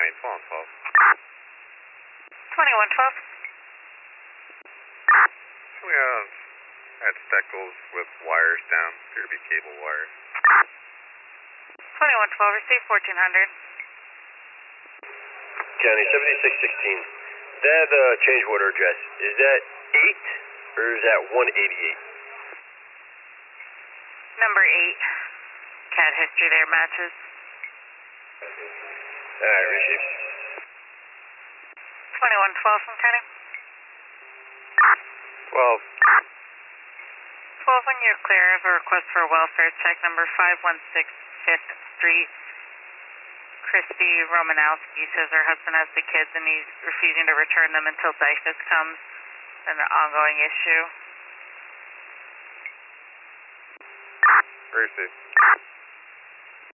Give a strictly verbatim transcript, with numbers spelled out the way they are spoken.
County, twelve and twelve. twenty-one twelve. We have at Steckles with wires down, appear to be cable wires. twenty-one twelve, receive fourteen hundred. County seventy-six sixteen. That uh, change order address, is that eight or is that one eighty-eight? Number eight. C A D history there matches. Alright, receive. twenty-one twelve from County. twelve. twelve, when you're clear, I have a request for a welfare check number five one six fifth Street. Christy Romanowski says her husband has the kids and he's refusing to return them until DIFUS comes. An ongoing issue. Receive.